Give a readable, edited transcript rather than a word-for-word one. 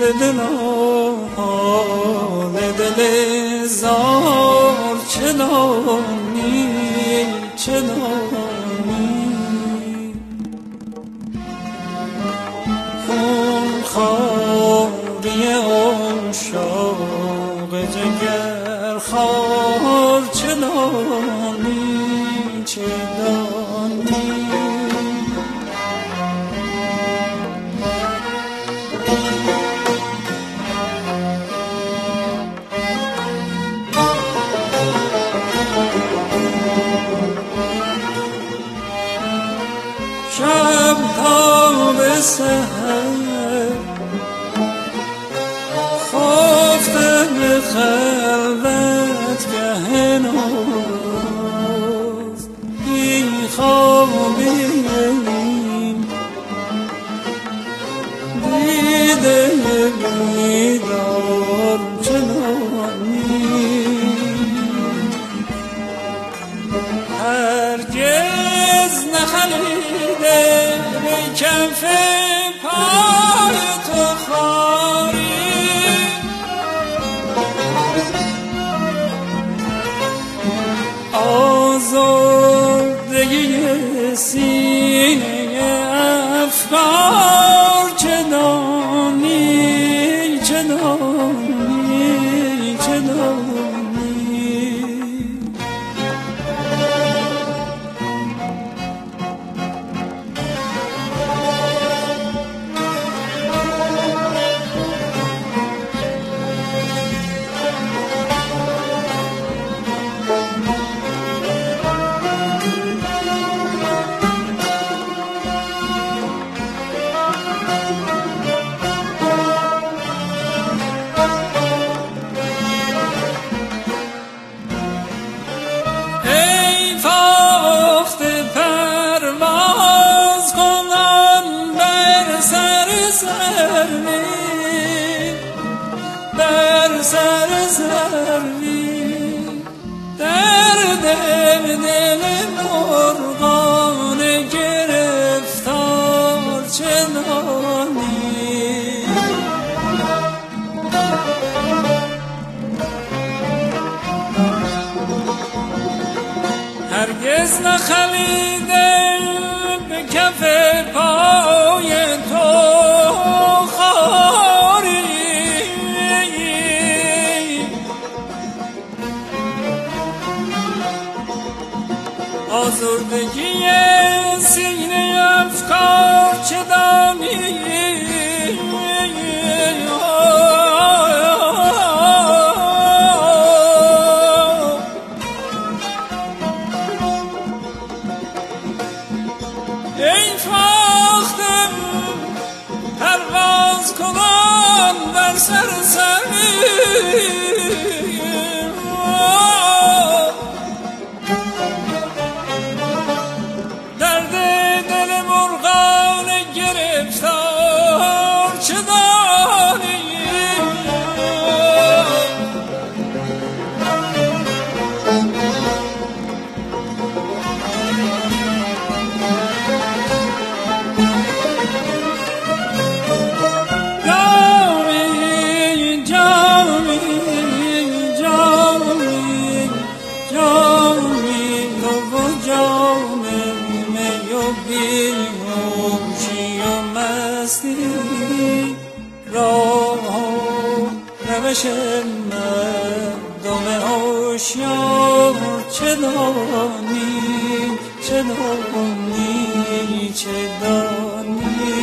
حال دل زار چه دانی چه دانی خونخواری عشاق جگر خار چه دانی چه دانی شب تا به سحر خفته به خلوت گه ناز بی خوابیم دیده بیدار چنانی هرگز نخلیده به کف پای تو خاری آزردگی سینه افکار چه دانی چه دانی چه دانی در سر سروی در دل مرغان گرفتار چنانی هرگز نخلیده به کف پای تو آزردگی سینه افکار چه دانی ای فاختم پرواز کنان بر سر زمین روش مردم هوشیار چه دانی چه دانی چه دانی